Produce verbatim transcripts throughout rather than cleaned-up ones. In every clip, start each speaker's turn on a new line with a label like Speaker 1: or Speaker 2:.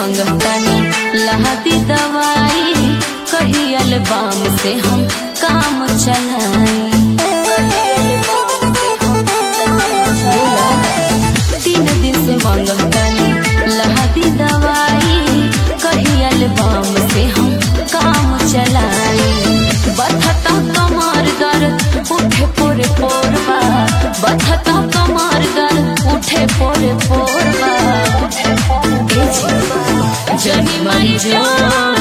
Speaker 1: मांगतानी लहाती दवाई, कही अल्बम से हम काम चलाई। तीन दिन से मांगतानी लहाती दवाई, कही अल्बम से हम काम चलाई। बथता कमर दर्द उठे पोरे पोरबा, बथता कमर दर्द उठे पोरे पोरबा। जनी मारी जोर,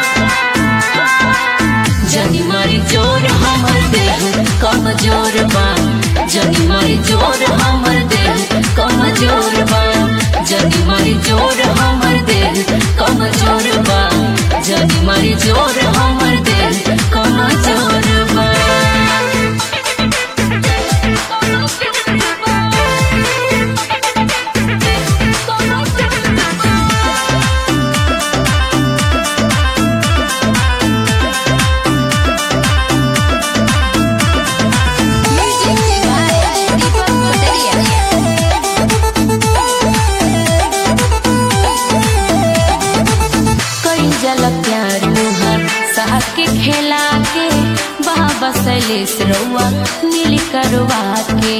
Speaker 1: जनी मारी जोर हमर देह कमजोर बा, जनी मारी जोर हमर देह कमजोर बा, जनी मारी जोर हमर देह कमजोर बा, जनी मारी जोर हमर देह कमजोर बा। प्यार मुहर साथ के खेला के, बाबा सलेस रउआ नील करवा के।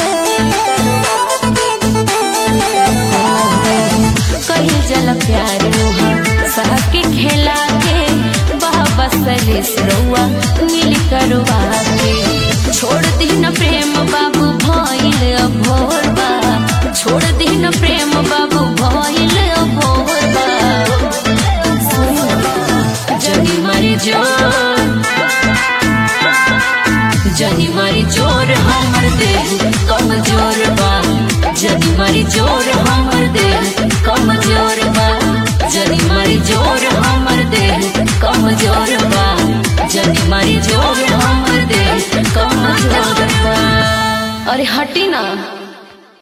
Speaker 1: कही जल प्यार मुहर साथ के खेला के, बाबा सलेस रउआ नील करवा के। छोड़ दी न प्रेम बाबू भइल अभोर बा, छोड़ दी न प्रेम बाबू भइल अभोर बा। जनी मारी जोर, जनी मारी जोर हमर देह कमजोर बा, जनी मारी जोर हमर देह कमजोर बा, जनी मारी जोर हमर देह कमजोर बा, जनी मारी जोर हमर देह कमजोर बा। अरे हटी ना।